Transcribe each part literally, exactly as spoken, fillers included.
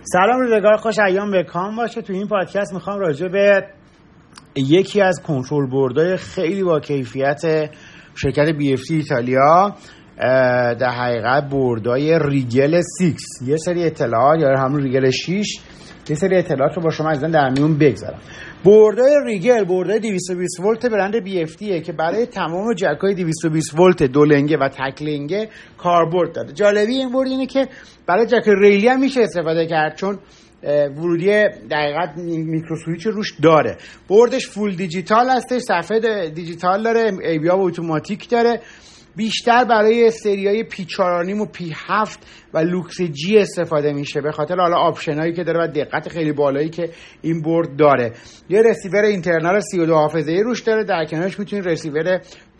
سلام روزگار خوش، ایام به کام باشه. تو این پادکست میخوام راجع به یکی از کنترل بوردهای خیلی با کیفیت شرکت بی اف تی ایتالیا، در حقیقت بوردهای ریگل شش، یه سری اطلاعات یا همون ریگل شش، یه سری اطلاعات رو با شما عزیزان در میون بگذارم. بوردهای ریگل بوردهای دویست و بیست ولت برند بی اف تیه که برای تمام جک‌های دویست و بیست ولت دو لنگه و تک لنگه کاربرد داره. جالبی این بورد اینه که برای جک ریلی هم میشه استفاده کرد، چون ورودی دقیقاً میکرو سویچ روش داره. بوردش فول دیجیتال هستش، صفحه دیجیتال داره، ای بی آ اتوماتیک داره. بیشتر برای سریای پی چهار و نیم و پی هفت و لوکس جی استفاده میشه، به خاطر حالا آپشنایی که داره و دقت خیلی بالایی که این بورد داره. یه رسیور اینترنال سی و دو حافظه‌ای روش داره، در کنارش میتونید رسیور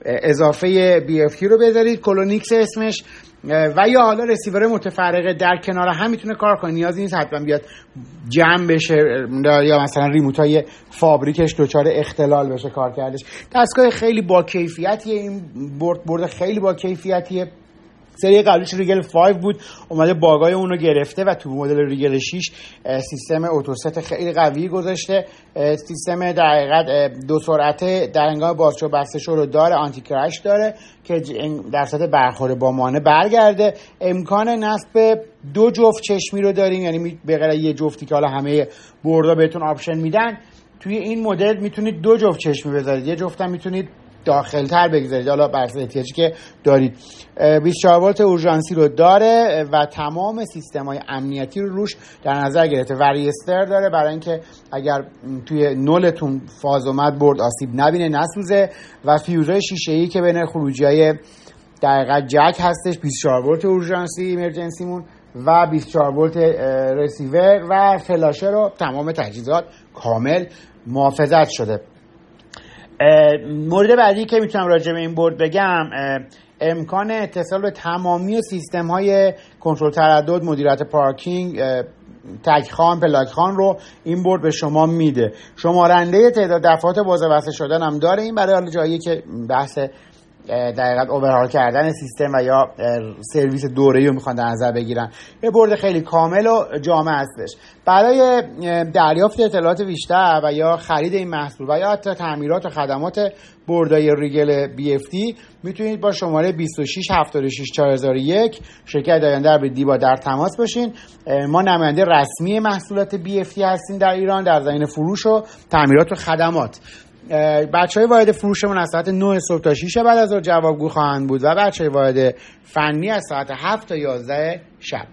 اضافه بی اف تی رو بذارید، کلونیکس اسمش، و یا حالا رسیور متفرقه در کنار هم میتونه کار کنه. نیازی نیست حتما بیاد جمع بشه یا مثلا ریموتای فابریکش دچار اختلال بشه کار کردش. دستگاه خیلی با کیفیتیه این بورد، بورد خیلی با کیفیتیه. سری قبلیش ریگل پنج بود، اومده باگای اون رو گرفته و تو مدل ریگل شش سیستم اتوست خیلی قوی گذاشته. سیستم در حقیقت دو سرعته در هنگام بازشو بستشو رو داره، آنتی کرش داره که در صورت برخورد با مانع برگرده. امکان نصب دو جفت چشمی رو داریم، یعنی به غیر یه جفتی که حالا همه بوردها بهتون آپشن میدن، توی این مدل میتونید دو جفت چشمی بذارید، یه جفت هم میتونید داخل تر بگذارید، حالا بر اساس احتیاجی که دارید. بیست و چهار ولت اورژانسی رو داره و تمام سیستم‌های امنیتی رو روش در نظر گرفته. وریستر داره برای اینکه اگر توی نولتون فاز اومد بورد آسیب نبینه، نسوزه، و فیوزهای شیشه‌ای که بین خروجی‌های دقیقاً جک هستش، بیست و چهار ولت اورژانسی ایمرجنسیمون و بیست و چهار ولت رسیور و فلاشر رو تمام تجهیزات کامل محافظت شده. مورد بعدی که میتونم راجع به این بورد بگم، امکان اتصال به تمامی سیستم های کنترل تردد، مدیریت پارکینگ، تک خان، پلاک خان رو این بورد به شما میده. شمارنده تعداد دفعات باز و بسته شدن هم داره. این برای حال جایی که بحث دقیقاً اوورهال کردن سیستم و یا سرویس دوره‌ای رو میخوان در نظر بگیرن. یه بورد خیلی کامل و جامع هستش. برای دریافت اطلاعات بیشتر و یا خرید این محصول و یا حتی تعمیرات و خدمات بوردهای ریگل بی اف تی میتونید با شماره بیست و شش هفتاد و شش چهار صفر یک شرکت داینده به دیبا در تماس باشین. ما نماینده رسمی محصولات بی اف تی هستیم در ایران در زمینه فروش و تعمیرات و خدمات. بچهای وارد فروشمون از ساعت نه صبح تا شش بعد از ظهر جوابگو خواهند بود و بچهای وارد فنی از ساعت هفت تا یازده شب.